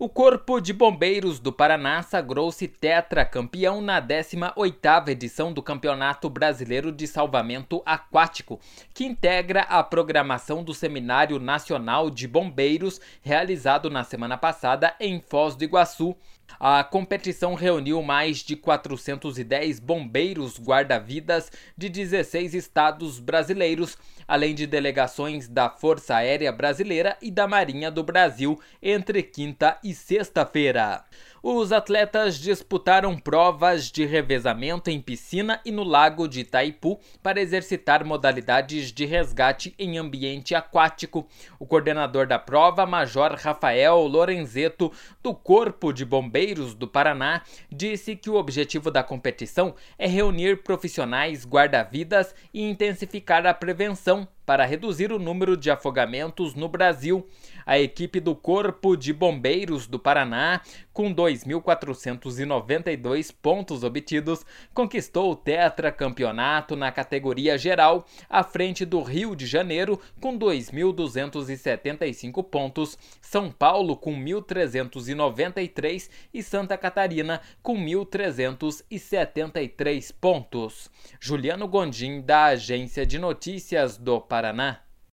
O Corpo de Bombeiros do Paraná sagrou-se tetracampeão na 18ª edição do Campeonato Brasileiro de Salvamento Aquático, que integra a programação do Seminário Nacional de Bombeiros, realizado na semana passada em Foz do Iguaçu. A competição reuniu mais de 410 bombeiros guarda-vidas de 16 estados brasileiros, além de delegações da Força Aérea Brasileira e da Marinha do Brasil, entre quinta e sexta-feira. Os atletas disputaram provas de revezamento em piscina e no lago de Itaipu para exercitar modalidades de resgate em ambiente aquático. O coordenador da prova, Major Rafael Lorenzeto, do Corpo de Bombeiros do Paraná, disse que o objetivo da competição é reunir profissionais guarda-vidas e intensificar a prevenção para reduzir o número de afogamentos no Brasil. A equipe do Corpo de Bombeiros do Paraná, com 2.492 pontos obtidos, conquistou o tetracampeonato na categoria geral, à frente do Rio de Janeiro, com 2.275 pontos, São Paulo com 1.393 e Santa Catarina com 1.373 pontos. Juliano Gondim, da Agência de Notícias do Paraná.